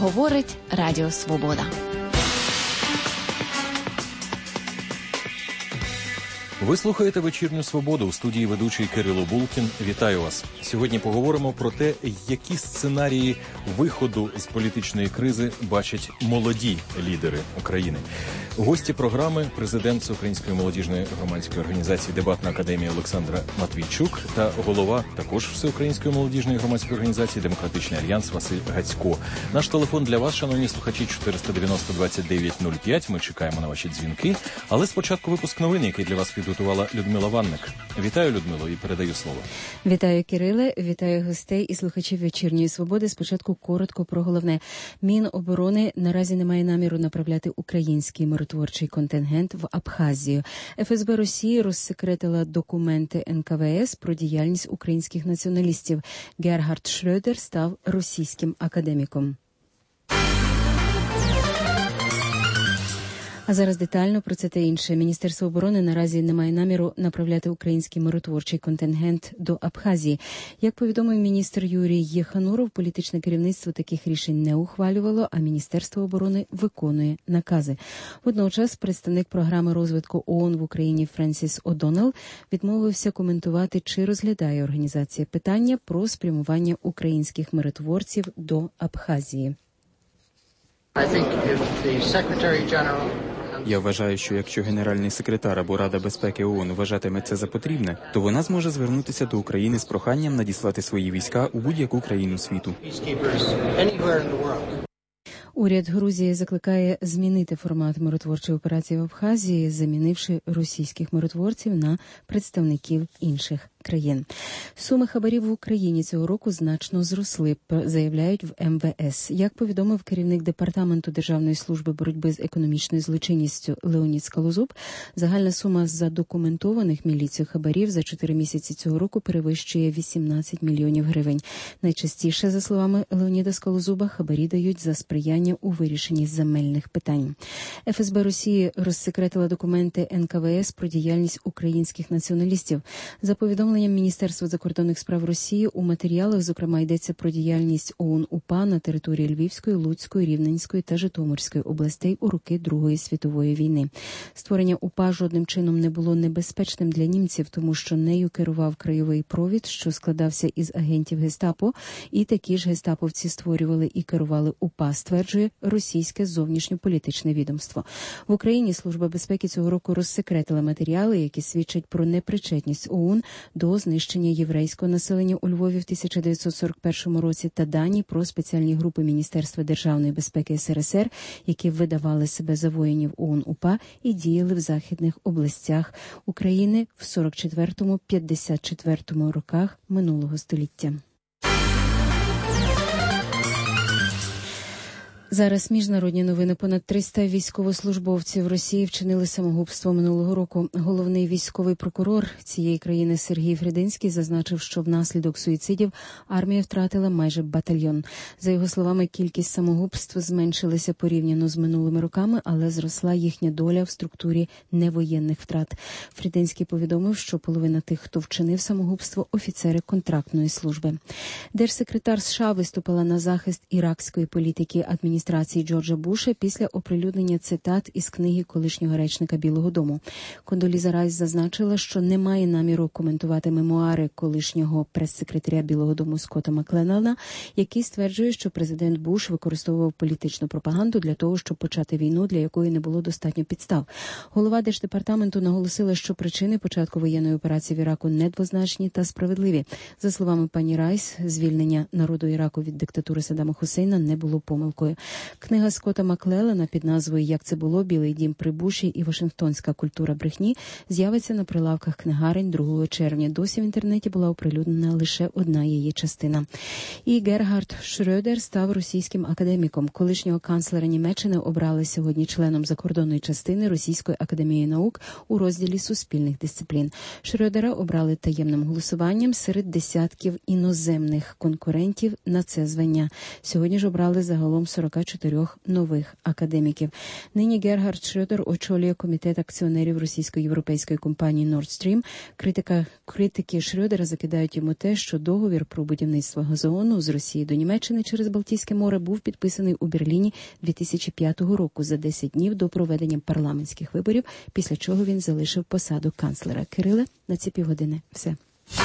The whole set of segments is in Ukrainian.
Говорить Радіо Свобода. Ви слухаєте «Вечірню Свободу», у студії ведучий Кирило Булкін. Вітаю вас. Сьогодні поговоримо про те, які сценарії виходу з політичної кризи бачать молоді лідери України. Гості програми – президент Всеукраїнської молодіжної громадської організації «Дебатна академія» Олександра Матвійчук та голова також Всеукраїнської молодіжної громадської організації «Демократичний альянс» Василь Гацько. Наш телефон для вас, шановні слухачі, 490-29-05. Ми чекаємо на ваші дзвінки. Але спочатку випуск новин, який для вас підготувала Людмила Ванник. Вітаю, Людмило, і передаю слово. Вітаю, Кириле, вітаю гостей і слухачів «Вечірньої Свободи». Спочатку коротко про головне. Міноборони наразі не має наміру направляти український миротворчий контингент в Абхазію. ФСБ Росії розсекретила документи НКВС про діяльність українських націоналістів. Гергард Шрёдер став російським академіком. А зараз детально про це та інше. Міністерство оборони наразі не має наміру направляти український миротворчий контингент до Абхазії. Як повідомив міністр Юрій Єхануров, політичне керівництво таких рішень не ухвалювало, а Міністерство оборони виконує накази. Водночас представник програми розвитку ООН в Україні Френсіс О'Доннелл відмовився коментувати, чи розглядає організація питання про спрямування українських миротворців до Абхазії. Я вважаю, що якщо Генеральний секретар або Рада безпеки ООН вважатиме це за потрібне, то вона зможе звернутися до України з проханням надіслати свої війська у будь-яку країну світу. Уряд Грузії закликає змінити формат миротворчої операції в Абхазії, замінивши російських миротворців на представників інших країн. Суми хабарів в Україні цього року значно зросли, заявляють в МВС. Як повідомив керівник Департаменту Державної служби боротьби з економічною злочинністю Леонід Скалозуб, загальна сума задокументованих міліцією хабарів за 4 місяці цього року перевищує 18 мільйонів гривень. Найчастіше, за словами Леоніда Скалозуба, хабарі дають за сприяння у вирішенні земельних питань. ФСБ Росії розсекретила документи НКВС про діяльність українських націоналістів. За повідомленням Міністерства закордонних справ Росії, у матеріалах, зокрема, йдеться про діяльність ОУН-УПА на території Львівської, Луцької, Рівненської та Житомирської областей у роки Другої світової війни. Створення УПА жодним чином не було небезпечним для німців, тому що нею керував краєвий провід, що складався із агентів гестапо, і такі ж гестаповці створювали і керували УПА, стверджує російське зовнішньополітичне відомство. В Україні Служба безпеки цього року розсекретила матеріали, які свідчать про непричетність ОУН до знищення єврейського населення у Львові в 1941 році та дані про спеціальні групи Міністерства державної безпеки СРСР, які видавали себе за воїнів ОУН-УПА і діяли в західних областях України в 44-54 роках минулого століття. Зараз міжнародні новини. Понад 300 військовослужбовців Росії вчинили самогубство минулого року. Головний військовий прокурор цієї країни Сергій Фрединський зазначив, що внаслідок суїцидів армія втратила майже батальйон. За його словами, кількість самогубств зменшилася порівняно з минулими роками, але зросла їхня доля в структурі невоєнних втрат. Фрединський повідомив, що половина тих, хто вчинив самогубство, офіцери контрактної служби. Держсекретар США виступила на захист іракської політики адміністрації Джорджа Буша після оприлюднення цитат із книги колишнього речника Білого дому. Кондоліза Райс зазначила, що не має наміру коментувати мемуари колишнього прес-секретаря Білого дому Скотта Макленнана, який стверджує, що президент Буш використовував політичну пропаганду для того, щоб почати війну, для якої не було достатньо підстав. Голова Держдепартаменту наголосила, що причини початку воєнної операції в Іраку недвозначні та справедливі. За словами пані Райс, звільнення народу Іраку від диктатури Саддама Хусейна не було помилкою. Книга Скотта Маклеллана під назвою «Як це було. Білий дім при Буші і Вашингтонська культура брехні» з'явиться на прилавках книгарень 2 червня. Досі в інтернеті була оприлюднена лише одна її частина. І Гергард Шрёдер став російським академіком. Колишнього канцлера Німеччини обрали сьогодні членом закордонної частини Російської академії наук у розділі суспільних дисциплін. Шрёдера обрали таємним голосуванням серед десятків іноземних конкурентів на це звання. Сьогодні ж обрали загалом 44 та 4 нових академіків. Нині Герхард Шрёдер очолює комітет акціонерів російсько-європейської компанії Nord Stream. Критики Шрёдера закидають йому те, що договір про будівництво газогону з Росії до Німеччини через Балтійське море був підписаний у Берліні 2005 року за 10 днів до проведення парламентських виборів, після чого він залишив посаду канцлера. Кириле, на ці півгодини все.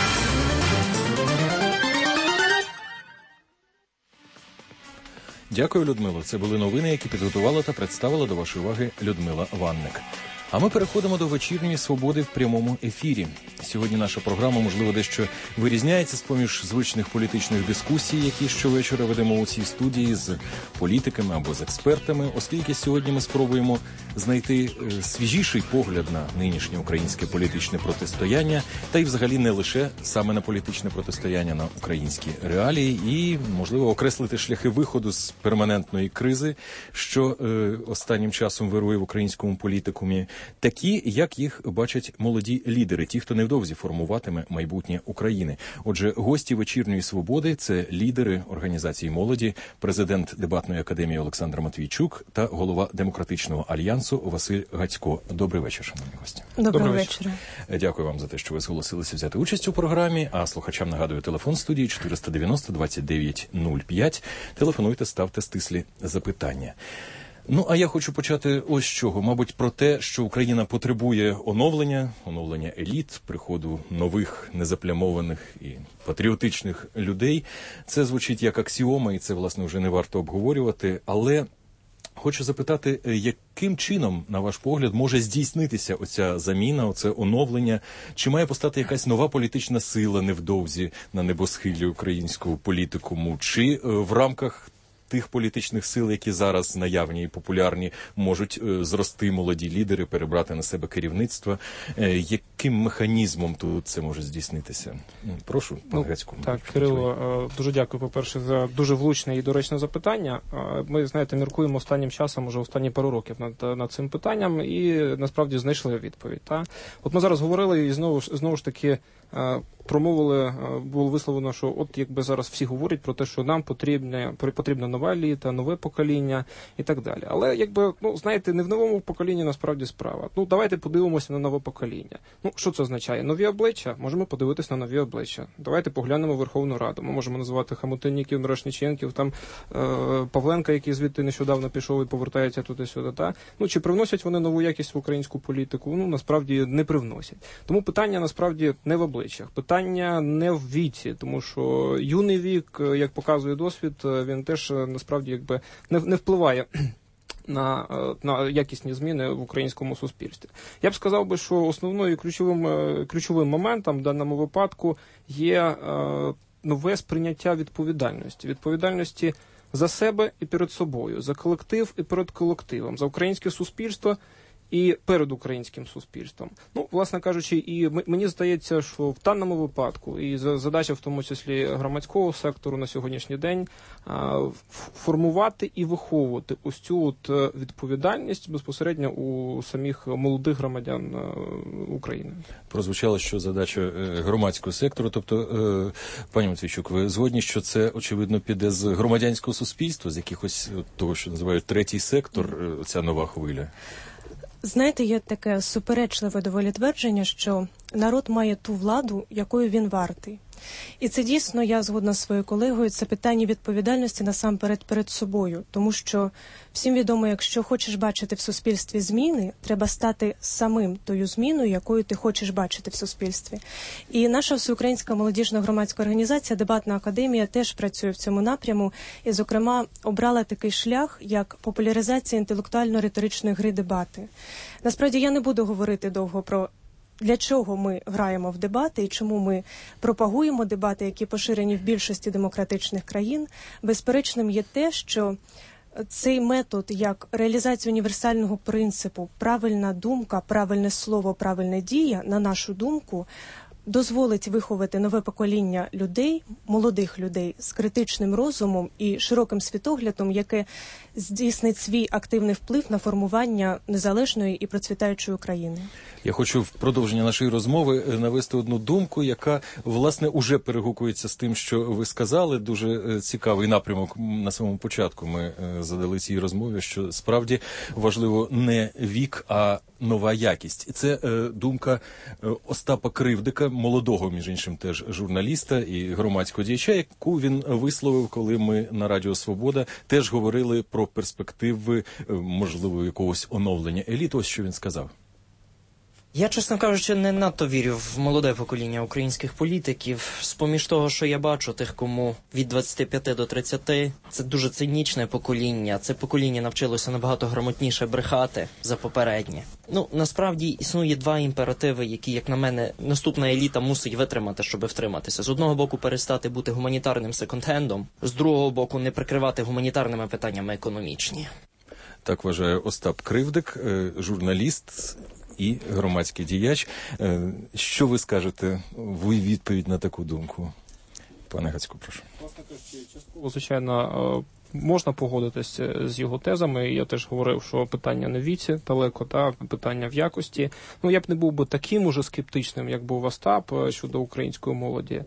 Дякую, Людмило. Це були новини, які підготувала та представила до вашої уваги Людмила Ванник. А ми переходимо до вечірньої свободи в прямому ефірі. Сьогодні наша програма, можливо, дещо вирізняється з-поміж звичних політичних дискусій, які щовечора ведемо у цій студії з політиками або з експертами, оскільки сьогодні ми спробуємо знайти свіжіший погляд на нинішнє українське політичне протистояння, та й взагалі не лише саме на політичне протистояння, на українські реалії і, можливо, окреслити шляхи виходу з перманентної кризи, що останнім часом вирує в українському політикумі, такі, як їх бачать молоді лідери, ті, хто невдовзі формуватиме майбутнє України. Отже, гості вечірньої свободи – це лідери організації молоді, президент дебатної академії Олександр Матвійчук та голова Демократичного альянсу Василь Гацько. Добрий вечір, шановні гості. Доброго вечора. Дякую вам за те, що ви зголосилися взяти участь у програмі, а слухачам нагадую телефон студії 490-29-05. Телефонуйте, ставте стислі запитання. Ну, а я хочу почати ось з чого. Мабуть, про те, що Україна потребує оновлення еліт, приходу нових, незаплямованих і патріотичних людей. Це звучить як аксіома, і це, власне, вже не варто обговорювати. Але хочу запитати, яким чином, на ваш погляд, може здійснитися оця заміна, оце оновлення? Чи має постати якась нова політична сила невдовзі на небосхилі українського політикуму? Чи в рамках тих політичних сил, які зараз наявні і популярні, можуть зрости молоді лідери, перебрати на себе керівництво? Яким механізмом тут це може здійснитися? Прошу, пан Гацько. Так, Кирило, дуже дякую, по-перше, за дуже влучне і доречне запитання. Ми, знаєте, міркуємо останнім часом, уже останні пару років над цим питанням, і насправді знайшли відповідь. Та? От ми зараз говорили і знову ж таки промовили, було висловлено, що от якби зараз всі говорять про те, що нам потрібна нова еліта, нове покоління і так далі. Але якби, знаєте, не в новому поколінні насправді справа. Давайте подивимося на нове покоління. Що це означає? Нові обличчя? Можемо подивитися на нові обличчя. Давайте поглянемо Верховну Раду. Ми можемо називати Хомутинніків, Мірошниченків, там Павленка, який звідти нещодавно пішов і повертається туди-сюди. Та? Чи привносять вони нову якість в українську політику? Насправді не привносять. Тому питання насправді не в обличчях. Питання не в віці, тому що юний вік, як показує досвід, він теж насправді якби не впливає на якісні зміни в українському суспільстві. Я б сказав би, що основною ключовим моментом в даному випадку є нове сприйняття відповідальності. Відповідальності за себе і перед собою, за колектив і перед колективом, за українське суспільство і перед українським суспільством. Власне кажучи, і мені здається, що в даному випадку, і задача в тому числі громадського сектору на сьогоднішній день, формувати і виховувати ось цю відповідальність безпосередньо у самих молодих громадян України. Прозвучало, що задача громадського сектору, тобто, пані Матвійчук, ви згодні, що це, очевидно, піде з громадянського суспільства, з якихось того, що називають третій сектор, ця нова хвиля? Знаєте, є таке суперечливе доволі твердження, що народ має ту владу, якою він вартий. І це дійсно, я згодна з своєю колегою, це питання відповідальності насамперед перед собою. Тому що всім відомо, якщо хочеш бачити в суспільстві зміни, треба стати самим тою зміною, якою ти хочеш бачити в суспільстві. І наша всеукраїнська молодіжна громадська організація «Дебатна академія» теж працює в цьому напряму і, зокрема, обрала такий шлях, як популяризація інтелектуально-риторичної гри дебати. Насправді, я не буду говорити довго про для чого ми граємо в дебати і чому ми пропагуємо дебати, які поширені в більшості демократичних країн. Безперечним є те, що цей метод як реалізація універсального принципу «правильна думка, правильне слово, правильна дія», на нашу думку, дозволить виховати нове покоління людей, молодих людей з критичним розумом і широким світоглядом, яке здійснить свій активний вплив на формування незалежної і процвітаючої України. Я хочу в продовження нашої розмови навести одну думку, яка, власне, уже перегукується з тим, що ви сказали. Дуже цікавий напрямок на самому початку ми задали цій розмові, що справді важливо не вік, а нова якість. Це думка Остапа Кривдика, молодого, між іншим, теж журналіста і громадського діяча, яку він висловив, коли ми на Радіо Свобода теж говорили про перспективи, можливо, якогось оновлення еліт. Ось що він сказав. Я, чесно кажучи, не надто вірю в молоде покоління українських політиків. З-поміж того, що я бачу, тих, кому від 25 до 30, це дуже цинічне покоління. Це покоління навчилося набагато грамотніше брехати за попереднє. Насправді, існує два імперативи, які, як на мене, наступна еліта мусить витримати, щоб втриматися. З одного боку, перестати бути гуманітарним секонд-хендом, з другого боку, не прикривати гуманітарними питаннями економічні. Так вважає Остап Кривдик, журналіст і громадський діяч. Що ви скажете в відповідь на таку думку? Пане Гацько, прошу. Власне кажучи, частково, звичайно, можна погодитися з його тезами. Я теж говорив, що питання не в віці далеко, питання в якості. Я б не був би таким уже скептичним, як був Остап щодо української молоді.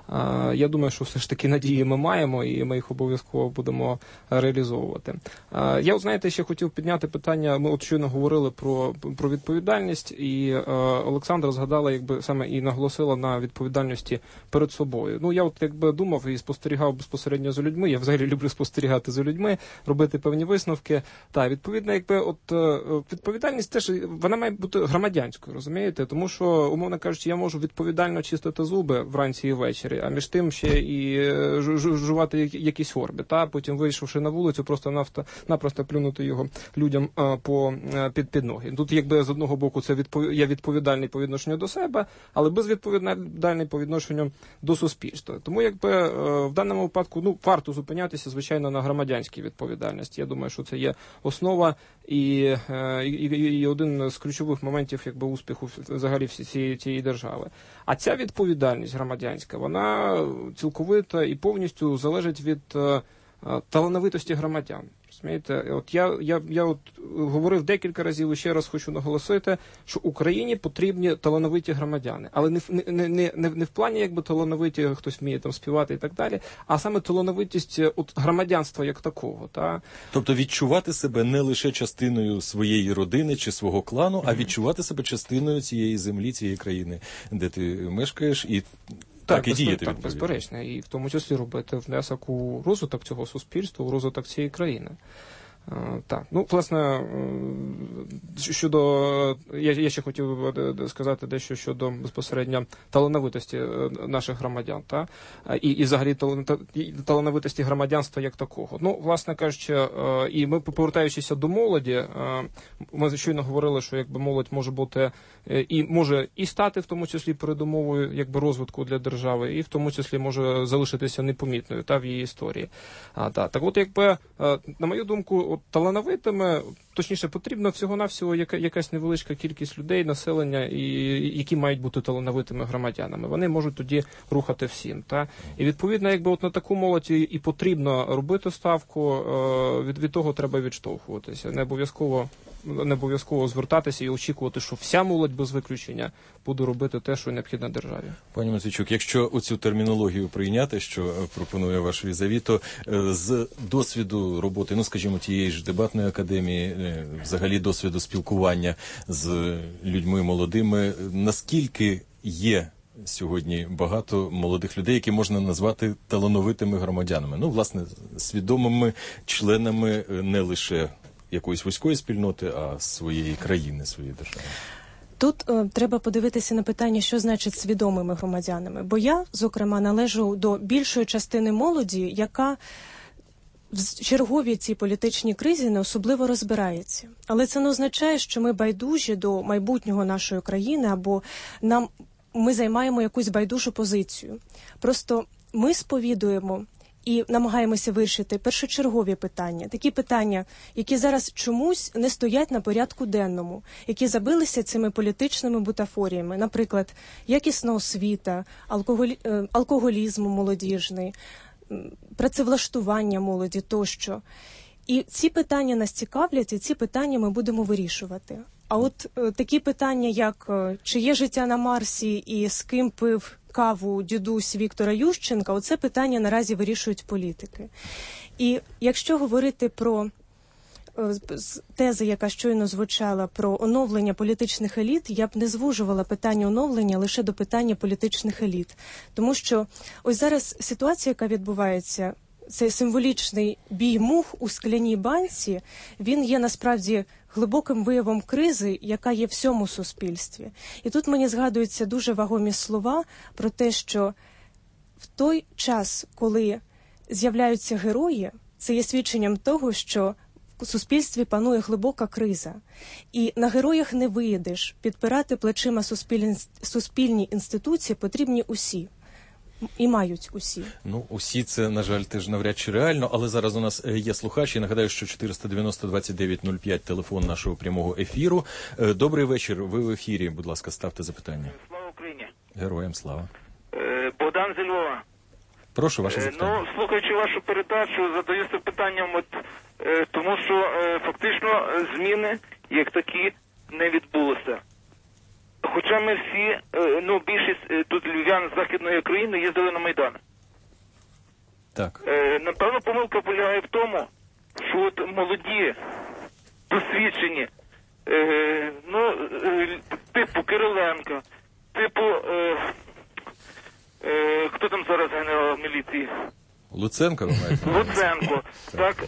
Я думаю, що все ж таки надії ми маємо, і ми їх обов'язково будемо реалізовувати. Я, знаєте, ще хотів підняти питання, ми щойно говорили про відповідальність, і Олександра згадала, саме і наголосила на відповідальності перед собою. Я думав і спостерігав безпосередньо за людьми, я взагалі люблю спостерігати за людьми, робити певні висновки. Відповідно, відповідальність теж, вона має бути громадянською, розумієте? Тому що, умовно кажучи, я можу відповідально чистити зуби вранці і ввечері, а між тим ще і жувати якісь орби, потім вийшовши на вулицю, просто-напросто плюнути його людям під ноги. Тут з одного боку це я відповідальний по відношенню до себе, але безвідповідальний по відношенню до суспільства. Тому в даному випадку варто зупинятися, звичайно, на громадянській відповідальності. Я думаю, що це є основа і один з ключових моментів успіху взагалі всієї цієї держави. А ця відповідальність громадянська, вона цілковито і повністю залежить від талановитості громадян. Розумієте? Я говорив декілька разів і ще раз хочу наголосити, що Україні потрібні талановиті громадяни. Але не в плані талановиті, хтось вміє співати і так далі, а саме талановитість громадянства як такого. Тобто відчувати себе не лише частиною своєї родини чи свого клану, а відчувати себе частиною цієї землі, цієї країни, де ти мешкаєш, і так і діяти. Так, безперечно. І в тому числі робити внесок у розвиток цього суспільства, у розвиток цієї країни. Власне, я ще хотів сказати дещо щодо безпосередньо талановитості наших громадян, і взагалі талановитості громадянства як такого. Власне кажучи, і ми, повертаючися до молоді, ми щойно говорили, що молодь може бути і може і стати в тому числі передумовою розвитку для держави, і в тому числі може залишитися непомітною в її історії. Так от, на мою думку, талановитими, точніше, потрібно всього-навсього якась невеличка кількість людей, населення, які мають бути талановитими громадянами. Вони можуть тоді рухати всім. І відповідно, на таку молодь і потрібно робити ставку, від того треба відштовхуватися. Не обов'язково звертатися і очікувати, що вся молодь без виключення буде робити те, що необхідно державі. Пані Мосійчук, якщо оцю термінологію прийняти, що пропонує ваш візаві, то з досвіду роботи, скажімо, тієї ж дебатної академії, взагалі досвіду спілкування з людьми молодими, наскільки є сьогодні багато молодих людей, які можна назвати талановитими громадянами? Власне, свідомими членами не лише якоїсь вузької спільноти, а своєї країни, своєї держави. Тут треба подивитися на питання, що значить свідомими громадянами. Бо я, зокрема, належу до більшої частини молоді, яка в черговій цій політичній кризі не особливо розбирається. Але це не означає, що ми байдужі до майбутнього нашої країни, або ми займаємо якусь байдужу позицію. Просто ми сповідуємо і намагаємося вирішити першочергові питання, такі питання, які зараз чомусь не стоять на порядку денному, які забилися цими політичними бутафоріями, наприклад, якісна освіта, алкоголізм молодіжний, працевлаштування молоді тощо. І ці питання нас цікавлять, і ці питання ми будемо вирішувати. А от такі питання, як чи є життя на Марсі і з ким пив каву дідусь Віктора Ющенка, оце питання наразі вирішують політики. І якщо говорити про тези, яка щойно звучала, про оновлення політичних еліт, я б не звужувала питання оновлення лише до питання політичних еліт. Тому що ось зараз ситуація, яка відбувається, цей символічний бій мух у скляній банці, він є насправді глибоким виявом кризи, яка є в всьому суспільстві. І тут мені згадуються дуже вагомі слова про те, що в той час, коли з'являються герої, це є свідченням того, що в суспільстві панує глибока криза. І на героях не виїдеш. Підпирати плечима суспільні інституції потрібні усі. І мають усі. Ну, усі це, на жаль, теж навряд чи реально, але зараз у нас є слухач, і нагадаю, що 490-2905 телефон нашого прямого ефіру. Добрий вечір, ви в ефірі, будь ласка, ставте запитання. Слава Україні. Героям слава. Богдан зі Львова. Прошу, ваше запитання. Ну, слухаючи вашу передачу, задаюся питанням, тому що фактично зміни, як такі, не відбулося. Хоча ми всі, більшість тут львів'ян з Західної України їздили на Майдан. Так. Напевно, помилка полягає в тому, що от молоді, досвідчені, типу Кириленка, типу, хто там зараз генерал міліції? Луценко, ви маєте? Луценко, так,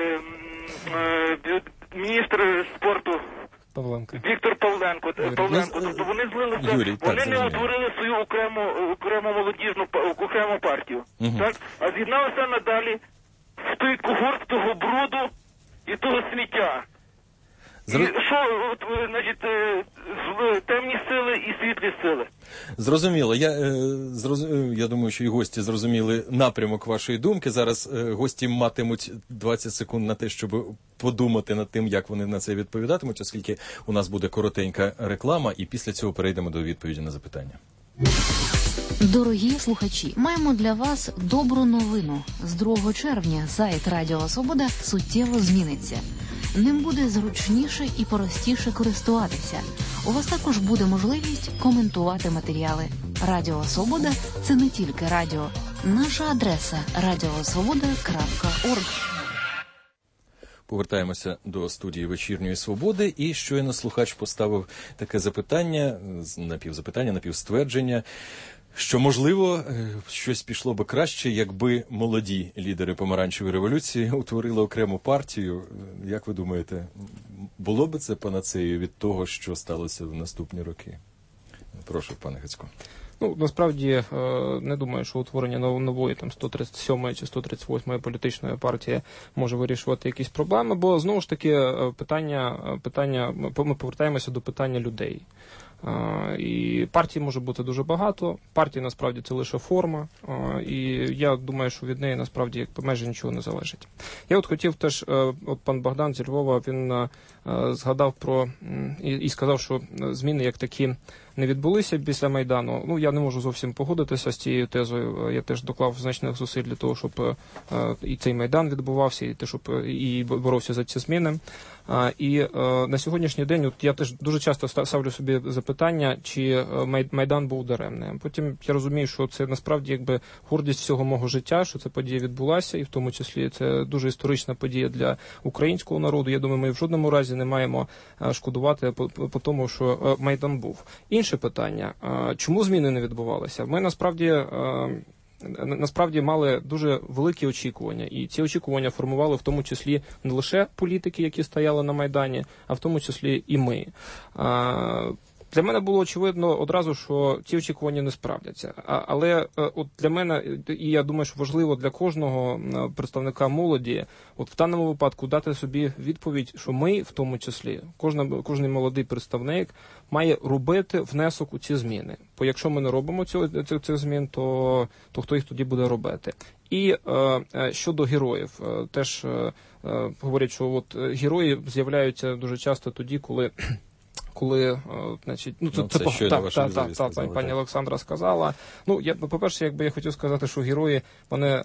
міністр спорту Павленко. Віктор Павленко. Тобто вони злилися, Юрій, вони не утворили свою окрему молодіжну окрему партію. Так? А з'єдналися надалі в той когорт того бруду і того сміття. І що, значить, темні сили і світлі сили? Зрозуміло. Я думаю, що і гості зрозуміли напрямок вашої думки. Зараз гості матимуть 20 секунд на те, щоб подумати над тим, як вони на це відповідатимуть, оскільки у нас буде коротенька реклама, і після цього перейдемо до відповіді на запитання. Дорогі слухачі, маємо для вас добру новину. З 2 червня сайт Радіо Свобода суттєво зміниться. Ним буде зручніше і простіше користуватися. У вас також буде можливість коментувати матеріали. Радіо Свобода – це не тільки радіо. Наша адреса – radiosvoboda.org. Повертаємося до студії «Вечірньої Свободи», і щойно слухач поставив таке запитання, напівзапитання, напівствердження, що, можливо, щось пішло би краще, якби молоді лідери помаранчевої революції утворили окрему партію. Як ви думаєте, було би це панацеєю від того, що сталося в наступні роки? Прошу, пане Гицько. Ну, насправді, не думаю, що утворення нової там 137 чи 138 політичної партії може вирішувати якісь проблеми, бо, знову ж таки, ми повертаємося до питання людей. І партій може бути дуже багато, партії насправді це лише форма, і я думаю, що від неї насправді майже нічого не залежить. Я от хотів теж, от пан Богдан зі Львова, він згадав про і сказав, що зміни як такі не відбулися після Майдану. Ну, я не можу зовсім погодитися з цією тезою. Я теж доклав значних зусиль для того, щоб і цей Майдан відбувався, і те, щоб і боровся за ці зміни. І на сьогоднішній день от я теж дуже часто ставлю собі запитання, чи Майдан був даремним. Потім я розумію, що це насправді якби гордість всього мого життя, що ця подія відбулася, і в тому числі це дуже історична подія для українського народу. Я думаю, ми в жодному разі не маємо шкодувати по тому, що Майдан був. Інше питання, чому зміни не відбувалися? Ми насправді мали дуже великі очікування, і ці очікування формували в тому числі не лише політики, які стояли на Майдані, а в тому числі і ми. Для мене було очевидно одразу, що ці очікування не справдяться. Але от для мене, і я думаю, що важливо для кожного представника молоді, от в даному випадку дати собі відповідь, що ми, в тому числі, кожний молодий представник має робити внесок у ці зміни. Бо якщо ми не робимо цих змін, то хто їх тоді буде робити? І щодо героїв, теж говорять, що от герої з'являються дуже часто тоді, коли значить, пані Олександра сказала. По-перше, я хотів сказати, що герої, вони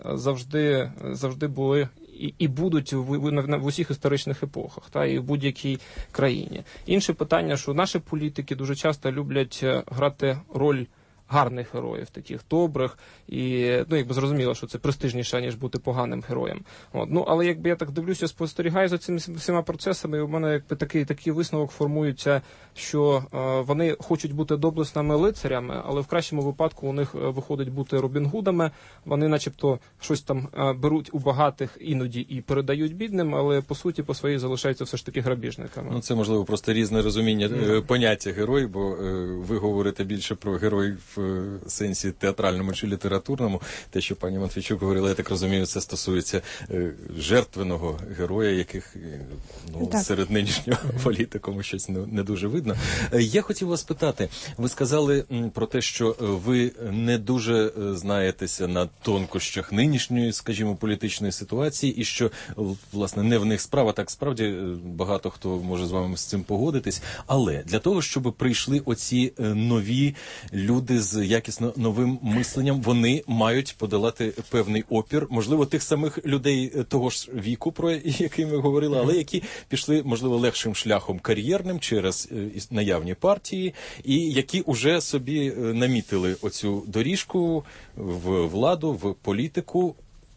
завжди були і будуть в усіх історичних епохах, і в будь-якій країні. Інше питання, що наші політики дуже часто люблять грати роль гарних героїв, таких добрих, і зрозуміло, що це престижніше, ніж бути поганим героєм. Але я так дивлюся, спостерігаю за цими всіма процесами, і у мене такий висновок формується, що вони хочуть бути доблесними лицарями, але в кращому випадку у них виходить бути Робін Гудами, вони начебто щось там беруть у багатих іноді і передають бідним, але по суті, по своїй залишаються все ж таки грабіжниками. Це, можливо, просто різне розуміння поняття герой, бо ви говорите більше про героїв в сенсі театральному чи літературному. Те, що пані Матвійчук говорила, я так розумію, це стосується жертвеного героя, яких серед нинішнього політикуму щось не дуже видно. Я хотів вас питати, ви сказали про те, що ви не дуже знаєтеся на тонкощах нинішньої, скажімо, політичної ситуації, і що, власне, не в них справа, так справді багато хто може з вами з цим погодитись, але для того, щоб прийшли оці нові люди з якісно новим мисленням, вони мають подолати певний опір, можливо, тих самих людей того ж віку, про який ми говорили, але які пішли, можливо, легшим шляхом кар'єрним через наявні партії, і які уже собі намітили оцю доріжку в владу, в політику,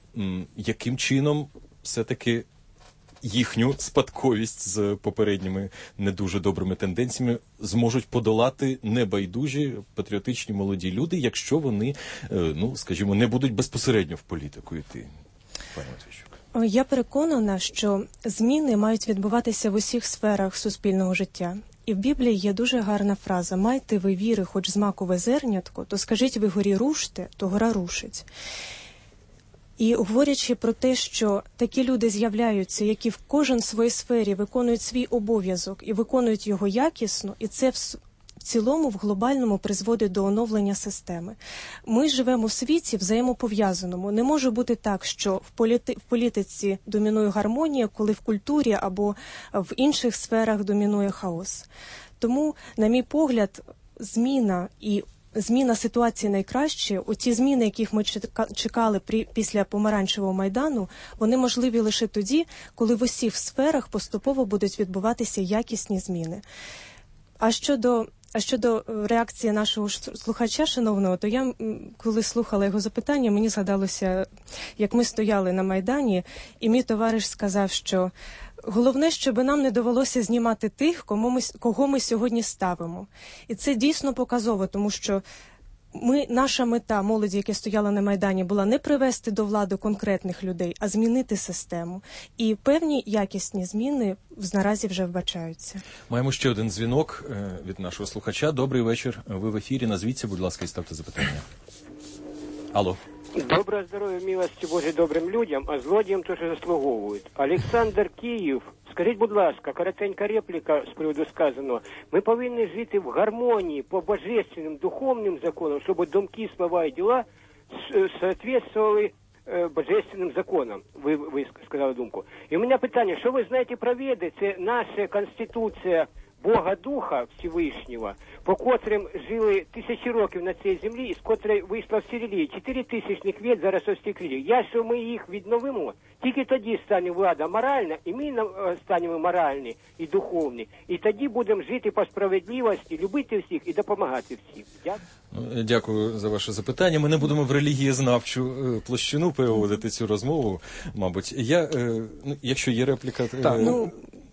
яким чином все-таки їхню спадковість з попередніми не дуже добрими тенденціями зможуть подолати небайдужі, патріотичні молоді люди, якщо вони, скажімо, не будуть безпосередньо в політику йти. Пані Матвійчук. Я переконана, що зміни мають відбуватися в усіх сферах суспільного життя. І в Біблії є дуже гарна фраза: «Майте ви віри, хоч з макове зернятко, то скажіть ви горі руште, то гора рушить». І говорячи про те, що такі люди з'являються, які в кожен своїй сфері виконують свій обов'язок і виконують його якісно, і це в цілому, в глобальному призводить до оновлення системи. Ми живемо в світі взаємопов'язаному. Не може бути так, що в політиці домінує гармонія, коли в культурі або в інших сферах домінує хаос. Тому, на мій погляд, зміна ситуації найкраще, оці зміни, яких ми чекали після Помаранчевого Майдану, вони можливі лише тоді, коли в усіх сферах поступово будуть відбуватися якісні зміни. А щодо реакції нашого слухача шановного, то я, коли слухала його запитання, мені згадалося, як ми стояли на Майдані, і мій товариш сказав, що головне, щоб нам не довелося знімати тих, кого ми сьогодні ставимо. І це дійсно показово, тому що наша мета молоді, яка стояла на Майдані, була не привести до влади конкретних людей, а змінити систему. І певні якісні зміни наразі вже вбачаються. Маємо ще один дзвінок від нашого слухача. Добрий вечір. Ви в ефірі. Назвіться, будь ласка, і ставте запитання. Алло. Доброго здоров'я, милості Божій добрим людям, а злодіям теж заслуговують. Олександр, Київ. Скажіть, будь ласка, коротенька репліка з приводу сказаного. Ми повинні жити в гармонії по божественним, духовним законам, щоб думки, слова і діла соответствовали божественним законам. Ви сказали думку. І у мене питання, що ви знаєте про Веди? Це наша Конституція Бога Духа Всевишнього, по котрим жили тисячі років на цій землі, і з котрої вийшла всі релігії. 4000 вед зараз у всіх релігій. Якщо ми їх відновимо, тільки тоді стане влада моральна, і ми станемо моральні і духовні. І тоді будемо жити по справедливості, любити всіх і допомагати всім. Дякую. Дякую за ваше запитання. Ми не будемо в релігієзнавчу площину переводити цю розмову, мабуть. Якщо є репліка...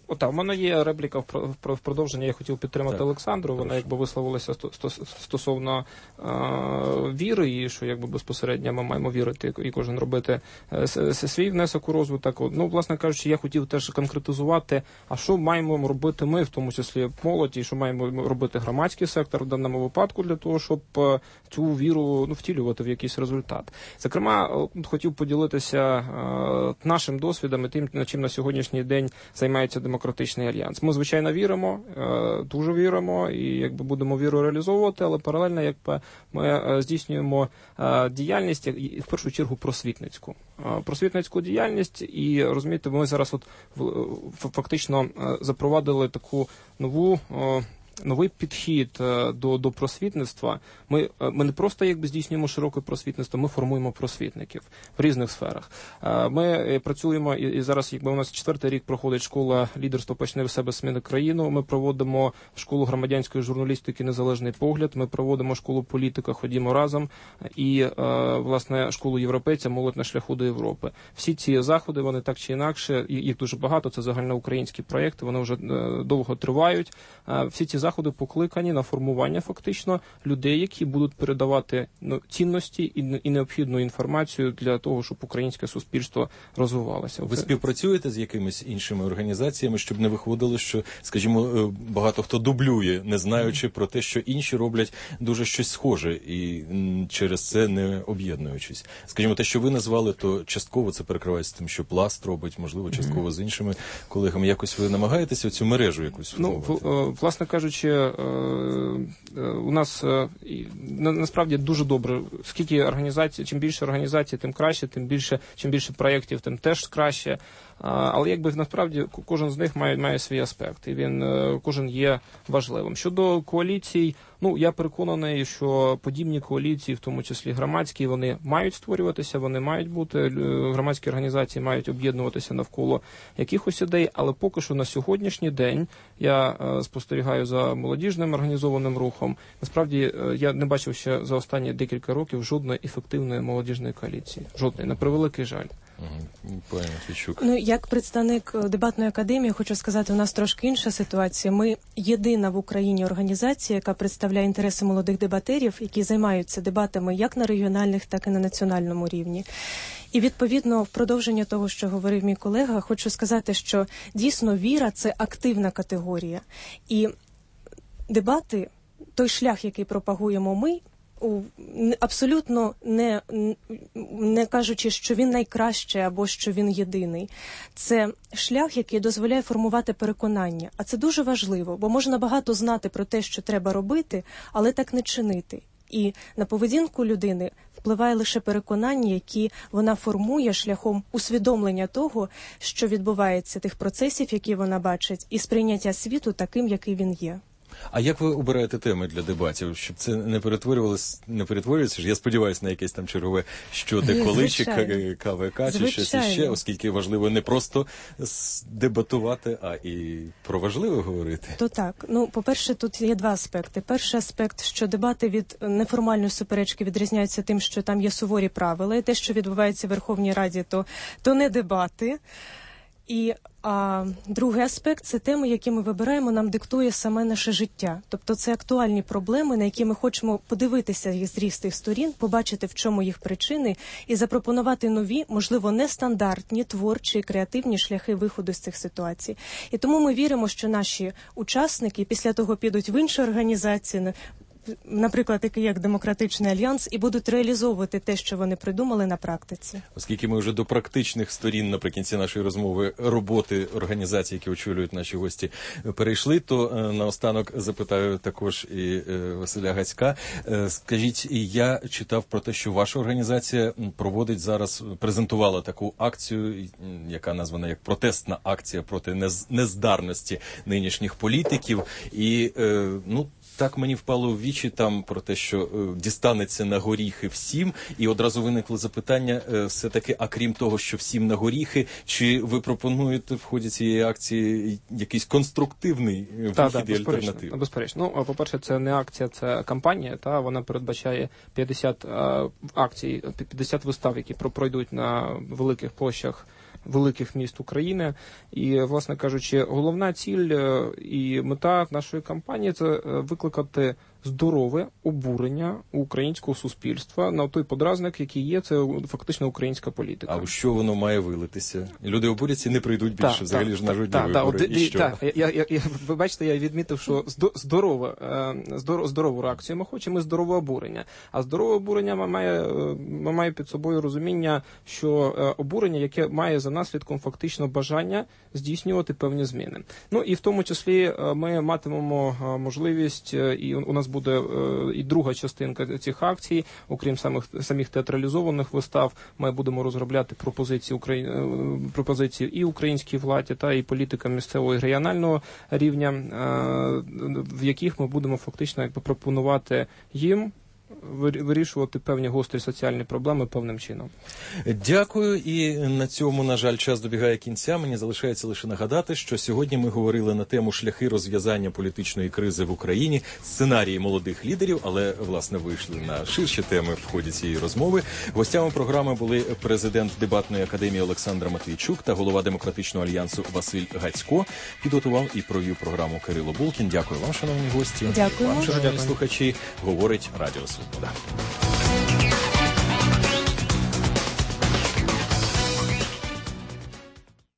У мене є репліка в продовження. Я хотів підтримати Олександру. Вона висловилася стосовно віри, і що безпосередньо ми маємо вірити і кожен робити свій внесок у розвиток. Власне кажучи, я хотів теж конкретизувати, а що маємо робити ми, в тому числі молодь, і що маємо робити громадський сектор в даному випадку для того, щоб цю віру втілювати в якийсь результат. Зокрема, хотів поділитися нашим досвідом і тим, чим на сьогоднішній день займається Демократичний альянс. Ми, звичайно, віримо, дуже віримо і будемо віру реалізовувати, але паралельно ми здійснюємо діяльність, і в першу чергу просвітницьку діяльність, і, розумієте, ми зараз фактично запровадили таку новий підхід до просвітництва. Ми не просто здійснюємо широке просвітництво, ми формуємо просвітників в різних сферах. Ми працюємо, і зараз у нас 4-й рік проходить школа лідерства «Почни в себе, зміни країну». Ми проводимо школу громадянської журналістики «Незалежний погляд». Ми проводимо школу політика «Ходімо разом» і, власне, школу європейця «Молодь на шляху до Європи». Всі ці заходи, вони так чи інакше, їх дуже багато, це загальноукраїнські проєкти, вони вже довго тривають. Всі ці заходи покликані на формування фактично людей, які будуть передавати цінності і необхідну інформацію для того, щоб українське суспільство розвивалося. Ви співпрацюєте з якимись іншими організаціями, щоб не виходило, що, скажімо, багато хто дублює, не знаючи про те, що інші роблять дуже щось схоже і через це не об'єднуючись. Скажімо, те, що ви назвали, то частково це перекривається тим, що Пласт робить, можливо, частково з іншими колегами. Якось ви намагаєтеся цю мережу якусь формувати? Власне кажучи, у нас насправді дуже добре. Скільки організацій, чим більше організацій, тим краще, чим більше проєктів, тим теж краще. Але насправді кожен з них має свій аспект, і кожен є важливим. Щодо коаліцій, я переконаний, що подібні коаліції, в тому числі громадські, вони мають створюватися, вони мають бути, громадські організації мають об'єднуватися навколо якихось ідей, але поки що на сьогоднішній день я спостерігаю за молодіжним організованим рухом. Насправді, я не бачив ще за останні декілька років жодної ефективної молодіжної коаліції. Жодної, на превеликий жаль. Як представник дебатної академії, хочу сказати, у нас трошки інша ситуація. Ми єдина в Україні організація, яка представляє інтереси молодих дебатерів, які займаються дебатами як на регіональних, так і на національному рівні. І, відповідно, в продовження того, що говорив мій колега, хочу сказати, що дійсно віра – це активна категорія. І дебати, той шлях, який пропагуємо ми, абсолютно не кажучи, що він найкращий або що він єдиний. Це шлях, який дозволяє формувати переконання. А це дуже важливо, бо можна багато знати про те, що треба робити, але так не чинити. І на поведінку людини впливає лише переконання, які вона формує шляхом усвідомлення того, що відбувається, тих процесів, які вона бачить, і сприйняття світу таким, який він є. А як ви обираєте теми для дебатів, щоб це не перетворюється ж, я сподіваюся, на якесь там чергове «що, де, коли», чи КВК, чи щось іще, оскільки важливо не просто дебатувати, а і про важливе говорити? То так. По-перше, тут є два аспекти. Перший аспект, що дебати від неформальної суперечки відрізняються тим, що там є суворі правила, і те, що відбувається в Верховній Раді, то не дебати. І другий аспект – це теми, які ми вибираємо, нам диктує саме наше життя. Тобто це актуальні проблеми, на які ми хочемо подивитися їх з різних сторін, побачити, в чому їх причини, і запропонувати нові, можливо, нестандартні, творчі, креативні шляхи виходу з цих ситуацій. І тому ми віримо, що наші учасники після того підуть в інші організації, наприклад, такі як Демократичний альянс, і будуть реалізовувати те, що вони придумали на практиці. Оскільки ми вже до практичних сторін наприкінці нашої розмови роботи організацій, які очолюють наші гості, перейшли, то наостанок запитаю також і Василя Гацька. Скажіть, я читав про те, що ваша організація проводить зараз, презентувала таку акцію, яка названа як протестна акція проти нездарності нинішніх політиків. І, так мені впало в вічі там про те, що дістанеться на горіхи всім, і одразу виникло запитання, все-таки, а крім того, що всім на горіхи, чи ви пропонуєте в ході цієї акції якийсь конструктивний вихід і альтернативу? Безперечно. По-перше, це не акція, це кампанія, вона передбачає 50 акцій, 50 вистав, які пройдуть на великих площах великих міст України. І, власне кажучи, головна ціль і мета нашої кампанії – це викликати здорове обурення українського суспільства на той подразник, який є, це фактично українська політика. А у що воно має вилитися? Люди обуряться і не прийдуть більше, взагалі ж на жодні вибори. І що? Так, ви бачите, я відмітив, що здорову реакцію ми хочемо, і здорове обурення. А здорове обурення має під собою розуміння, що обурення, яке має за наслідком фактично бажання здійснювати певні зміни. Ну і в тому числі ми матимемо можливість, і у нас буде і друга частинка цих акцій, окрім самих театралізованих вистав, ми будемо розробляти пропозиції і українській владі, та і політикам місцевого і регіонального рівня, в яких ми будемо фактично пропонувати їм вирішувати певні гострі соціальні проблеми певним чином. Дякую. І на цьому, на жаль, час добігає кінця. Мені залишається лише нагадати, що сьогодні ми говорили на тему шляхи розв'язання політичної кризи в Україні, сценарії молодих лідерів, але, власне, вийшли на ширші теми в ході цієї розмови. Гостями програми були президент дебатної академії Олександр Матвійчук та голова Демократичного альянсу Василь Гацько. Підготував і провів програму Кирило Булкін. Дякую вам, шановні гості. Дякую. Вам, шановні слухачі, говорить Радіо Свобода.